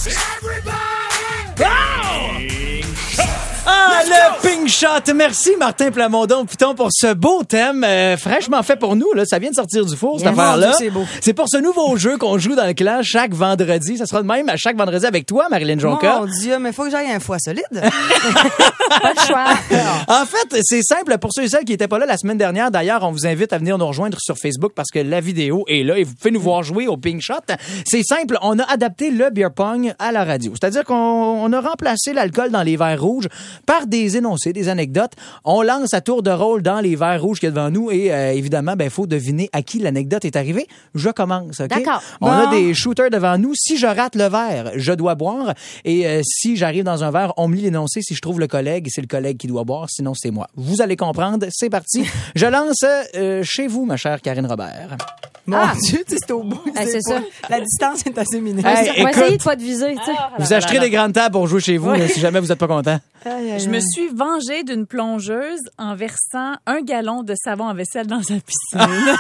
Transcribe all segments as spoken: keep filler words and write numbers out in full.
Ah, le Pink Shot! Merci, Martin Plamondon-Piton, pour ce beau thème euh, fraîchement fait pour nous. Là. Ça vient de sortir du four, cette Yes. affaire-là. Mon Dieu, c'est beau. C'est pour ce nouveau jeu qu'on joue dans le clan chaque vendredi. Ça sera de même à chaque vendredi avec toi, Marilyn Jonca. Mon Dieu, mais faut que j'aille un foie solide. Pas le choix. En fait, c'est simple pour ceux et celles qui n'étaient pas là la semaine dernière. D'ailleurs, on vous invite à venir nous rejoindre sur Facebook parce que la vidéo est là et vous pouvez nous voir jouer au Pink Shot. C'est simple, on a adapté le beer pong à la radio. C'est-à-dire qu'on on a remplacé l'alcool dans les verres rouges par des énoncés, des anecdotes. On lance à tour de rôle dans les verres rouges qu'il y a devant nous et euh, évidemment, ben faut deviner à qui l'anecdote est arrivée. Je commence, OK? D'accord. On Bon. a des shooters devant nous. Si je rate le verre, je dois boire. Et euh, si j'arrive dans un verre, on me lit l'énoncé. Si je trouve le collègue, c'est le collègue qui doit boire. Sinon, c'est moi. Vous allez comprendre. C'est parti. Je lance euh, chez vous, ma chère Karine Robert. Mon Ah. Dieu, tu sais, c'est au bout. Ah, c'est pas- ça. La distance est assez minime. Hey, On va écoute. essayer de pas te viser, tu sais. Vous acheterez des grandes tables pour jouer chez vous, là, si jamais vous n'êtes pas content. Aïe, aïe, Je me aïe. suis vengée d'une plongeuse en versant un gallon de savon à vaisselle dans sa piscine.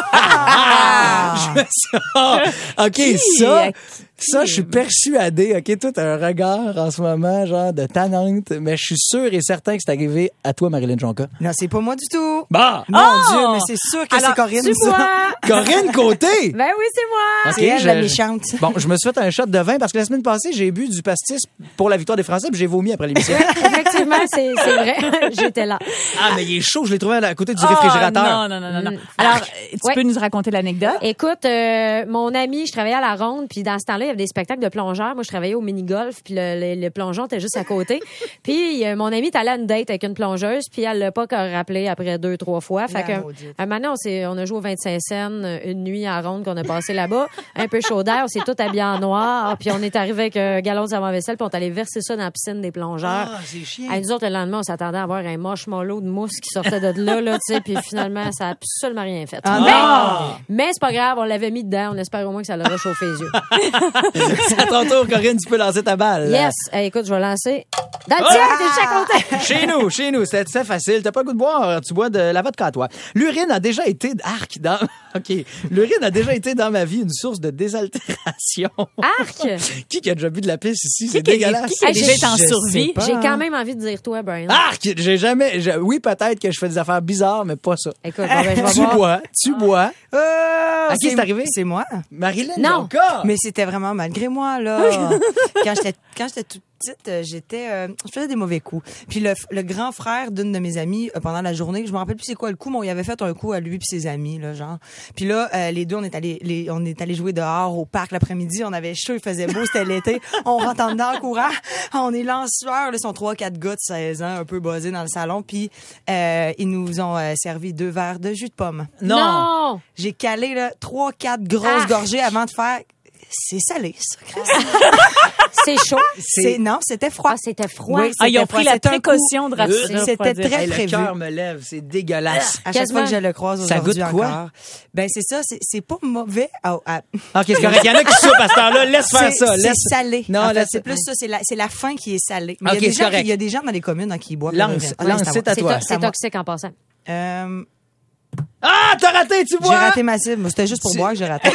Ah! Je me suis- Ah, OK, ça, ça, je suis persuadé. OK, toi, t'as un regard en ce moment, genre de tannante, mais je suis sûr et certain que c'est arrivé à toi, Marilyn Jonca. Non, c'est pas moi du tout. Bah! Mon Oh! Dieu, mais c'est sûr que Alors, c'est Corinne, C'est ça. moi. Corinne Côté! Ben oui, c'est moi. OK, C'est elle, je- la méchante. Bon, je me suis fait un shot de vin parce que la semaine passée, j'ai bu du pastis pour la victoire des Français puis j'ai vomi après l'émission. Effectivement, c'est c'est vrai. J'étais là. Ah, mais il est chaud, je l'ai trouvé à côté du Oh, réfrigérateur. non, non, non, non, non. Mm. Alors, euh, tu Ouais. peux nous raconter l'anecdote? Écoute, euh, mon ami, je travaillais à la ronde, puis dans ce temps-là, il y avait des spectacles de plongeurs. Moi, je travaillais au mini-golf, puis le, le, le plongeon était juste à côté. Puis euh, mon ami est allé à une date avec une plongeuse, puis elle l'a pas encore rappelé après deux, trois fois. Fait La que, maudite. un moment donné, on, s'est- on a joué au vingt-cinq cents une nuit à la ronde qu'on a passé là-bas, un peu chaud d'air, on s'est tous habillés en noir, puis on est arrivé avec un galon de savon à vaisselle, puis on est allé verser ça dans la piscine des plongeurs. Ah, c'est chiant. À nous autres, le lendemain, on s'attendait à avoir un moche mollo de mousse qui sortait de là, là, tu sais, puis finalement, ça a absolument rien fait. Ah, mais, non! mais c'est pas grave, on l'avait mis dedans, on espère au moins que ça leur a chauffé les yeux. C'est à ton tour, Corinne, tu peux lancer ta balle. Yes! Hey, écoute, je vais lancer. Dans le Ah! tien, t'es chaque côté. Chez nous, chez nous, c'est c'est facile. T'as pas le goût de boire, tu bois de la vodka à toi. L'urine a déjà été, arc, dans, OK. L'urine a déjà été dans ma vie une source de désaltération. Arc! Qui qui a déjà bu de la pisse ici? C'est Qui a- dégueulasse. qui a Hey, déjà j'ai- été en je survie? sais pas. J'ai quand même envie de dire toi, Brian. Arc! J'ai jamais, je- oui, peut-être que je fais des affaires bizarres, mais pas ça. Écoute, bon, ben, je vais Tu voir. bois, tu bois. Euh, À qui c'est arrivé? C'est moi. Marilyn Non. Jonca. Mais c'était vraiment malgré moi, là. quand j'étais quand j'étais toute petite, euh, j'étais euh, je faisais des mauvais coups. Puis le, le grand frère d'une de mes amies, euh, pendant la journée, je me rappelle plus c'est quoi le coup, mais on y avait fait un coup à lui puis ses amis, là, genre. Puis là, euh, les deux, on est allés les, on est allés jouer dehors au parc l'après-midi. On avait chaud, il faisait beau, c'était l'été. On rentre en dedans en courant. On est là en sueur, là, ils sont trois, quatre gars de seize ans, un peu buzzés dans le salon. Puis euh, ils nous ont euh, servi deux verres de jus de pomme. Non. Non! J'ai calé là trois, quatre grosses Ah. gorgées avant de faire. C'est salé, ça. Chris. C'est chaud. C'est non, c'était froid. Ah, c'était froid. Oui, Ah, ils ont c'était pris froid. la C'était un précaution de coup. raf- de C'était refroidir. très Hey, le prévu. cœur me lève, c'est dégueulasse. À chaque Quasiment. fois que je le croise Ça aujourd'hui goûte quoi? encore. Ben c'est ça, c'est c'est pas mauvais. Ah, ah. OK, c'est correct. Il y en a qui soupent à ce temps-là. Laisse faire C'est ça. c'est Laisse... salé. Non, En fait, laisse- c'est plus ça, c'est la c'est la fin qui est salée. Mais Ok, il y a des c'est gens correct. qui- il y a des gens dans les communes hein, qui boivent. Lance, le raisin. lance, Ouais, c'est à C'est toi. to- c'est à moi. toxique en passant. Euh, Ah, t'as raté, tu j'ai bois. raté ma cible. C'était juste pour Tu- boire que j'ai raté.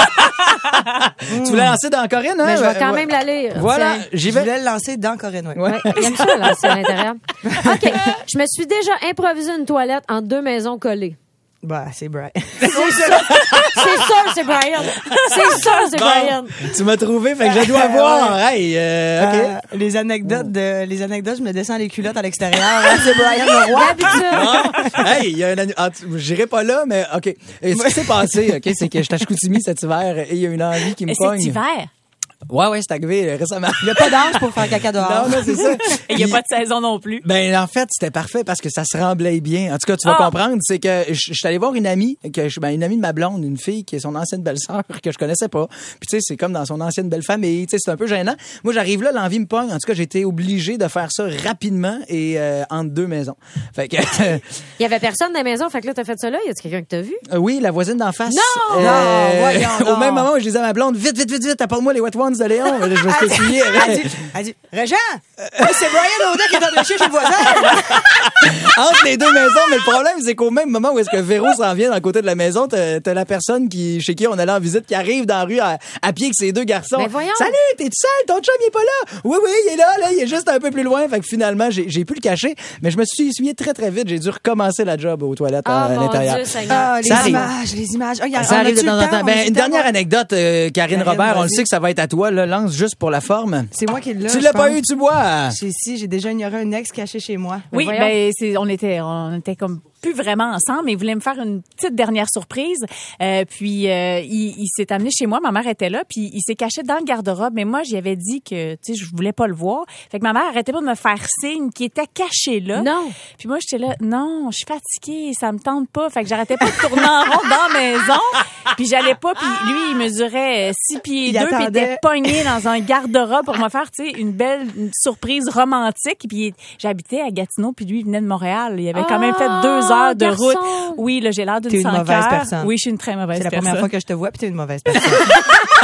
Tu voulais lancer dans Corinne, hein? Mais je vais quand Ouais. même la lire. Voilà, Tiens. j'y Je vais. voulais le lancer dans Corinne. Ouais. Ouais. Ouais, il aime ça, là, c'est à l'intérieur. OK. Je me suis déjà improvisé une toilette en deux maisons collées. Bah, c'est Brian. C'est sûr, c'est Brian. C'est sûr, c'est Brian. Tu m'as trouvé, fait que je dois voir. Hey, euh, OK. Euh, les anecdotes de les anecdotes, je me descends les culottes à l'extérieur. Hein, c'est Brian Leroy. D'habitude. Ah, hey, il y a un annu- ah, tu- j'irai pas là, mais OK. Et ce qui s'est passé, OK, c'est que je suis à Chicoutimi cet hiver et il y a une envie qui me Et pogne. cet hiver. Ouais, ouais, c'est arrivé euh, récemment. Il n'y a pas d'âge pour faire caca dehors. Non, non, c'est ça. Et il n'y a Puis- pas de saison non plus. Ben en fait, c'était parfait parce que ça se remblait bien. En tout cas, tu vas Ah. comprendre, c'est que je je suis allé voir une amie, que je, ben, une amie de ma blonde, une fille qui est son ancienne belle-sœur que je connaissais pas. Puis tu sais, c'est comme dans son ancienne belle-famille, tu sais, c'est un peu gênant. Moi, j'arrive là, l'envie me pogne. En tout cas, j'ai été obligé de faire ça rapidement et euh, entre deux maisons. Fait que Il y avait personne dans la maison, fait que là, t'as fait ça là. Y a-tu quelqu'un que t'as vu? euh, oui, la voisine d'en face. Non! Non, voyons Au donc. même moment où je disais à ma blonde, vite, vite, vite, vite, apporte-moi les wet ones de Léon. Je me suis essuyé. Elle dit, elle dit, Régent, c'est Brian Audet qui est en train de chier chez le voisin. Entre les deux maisons, mais le problème, c'est qu'au même moment où est-ce que Véro s'en vient dans le côté de la maison, t'as, t'as la personne qui, chez qui on allait en visite qui arrive dans la rue à, à pied avec ses deux garçons. Mais voyons. Salut, t'es-tu seul? Ton chum, il est pas là? Oui, oui, il est là, là, il est juste un peu plus loin. Fait que finalement, j'ai, j'ai pu le cacher, mais je me suis essuyé très, très vite. J'ai dû recommencer la job aux toilettes Ah, à, à mon l'intérieur. Dieu, Seigneur. Ah, les Ça arrive. images, les images. Oh, y a, Ça on arrive de a-tu temps le en temps. temps? Ben, On a-tu une le temps? dernière anecdote, euh, Karine, Karine, Robert, on le vas-y. sait que ça va être à toi, là, lance juste pour la forme. C'est moi qui l'ai. Tu je l'as pas pense. eu, tu bois. J'ai, si, j'ai déjà ignoré un ex caché chez moi. Oui, voyons. ben c'est on était on était comme plus vraiment ensemble, mais il voulait me faire une petite dernière surprise. Euh, puis euh, il, il s'est amené chez moi, ma mère était là, puis il s'est caché dans le garde-robe. Mais moi, j'y avais dit que tu sais, je voulais pas le voir. Fait que ma mère arrêtait pas de me faire signe qu'il était caché là. Non. Puis moi, j'étais là, non, je suis fatiguée, ça me tente pas. Fait que j'arrêtais pas de tourner en rond dans la maison. Puis j'allais pas, puis lui, il mesurait six pieds Il deux, puis il attendait. était pogné dans un garde-robe pour me faire, tu sais, une belle une surprise romantique. Puis il- j'habitais à Gatineau, puis lui, il venait de Montréal. Il avait quand même fait deux heures de garçon. route. Oui, là, j'ai l'air d'une T'es une sans mauvaise cœur. personne. Oui, je suis une très mauvaise C'est la personne. première fois que je te vois, puis t'es une mauvaise personne.